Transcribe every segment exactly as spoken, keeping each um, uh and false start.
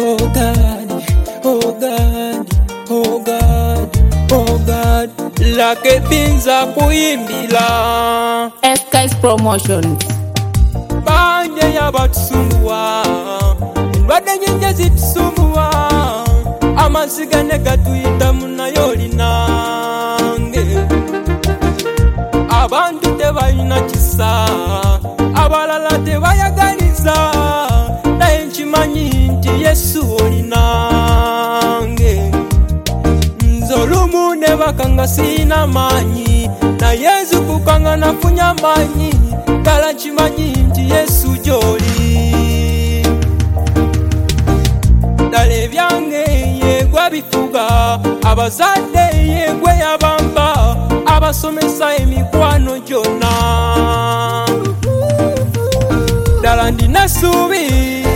Oh God, oh God, oh God, oh God. Lake binza kuimbila S-Guys Promotions. Banje yabatusumbuwa Ndwadde nyingi zitusumbuwa Amasiga ne gatuyita munayo linange Abantu tebalina kisa Abalala tebayagaliza Naye nkimanyi nti Yesu olinange Nzolumu ne bakanga sina manyi Naye nzukukanga nafunya manyi Kala nkimanyi nti Yesu gy'oli Ddala ebyange yegwe bifuga Abazadde yegwe yabamba Abasomesa emikwano gyonna Ddala ndina essuubi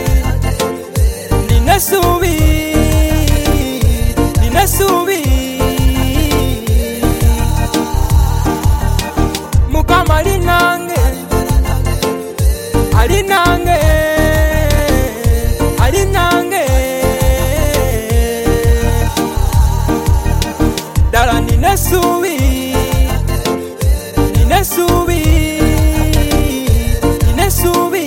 Ndina essuubi Ndina essuubi Mukama ali nange Ali nange Ali nange Ddala ndina essuubi Ndina essuubi Ndina essuubi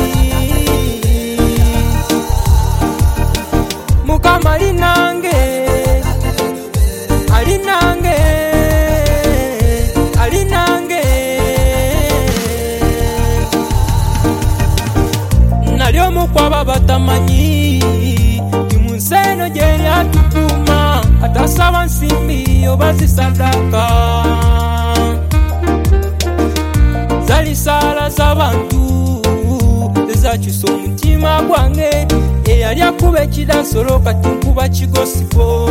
Mukama ali nange Ali nange Ali nange Nali omu kw'abo batamanyi Ti mu nsi eno gye yatukuuma atasaba nsimbi oba zisaddaaka Zali ssaala z'abantu ezakyusa omutima gwange eyali akuba ekidasolo kati nkuba kigosigo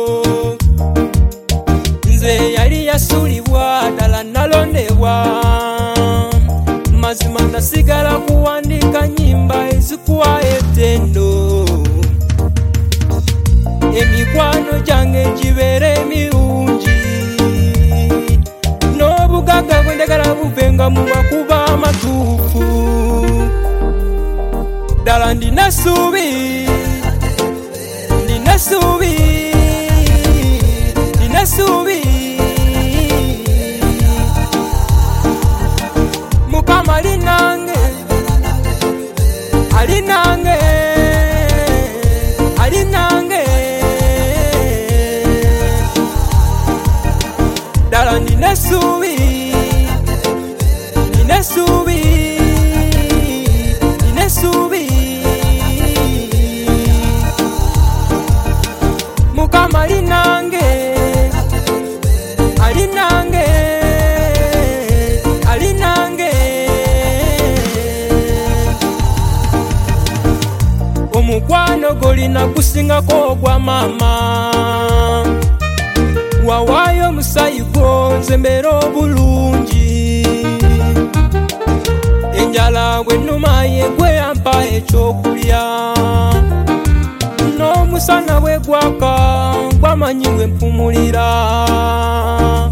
Nze yali yasuulibwa ddala nalondebwa Mazima nasigala kuwandiika nnyimba ezikuwa ettendo Emikwano gyange gibeere emirungi N'obugagga bwe njagala buvenga mu makuba amatuufu Ddala ndina essuubi Ndina essuubi Ndina essuubi Mukama ali nange Ali nange Ali nange Ddala ndina essuubi Ndina essuubi Ndina essuubi Mukama ali nange Ali nange Ali nange Omukwano golina kusingako ogwa maama Wawaayo omusaayi gwo nze mbeera obulungi Enjala bwe nnuma yegwe yampa ekyokulya N'omusana bwe gwaka gwamanyi we mpumulira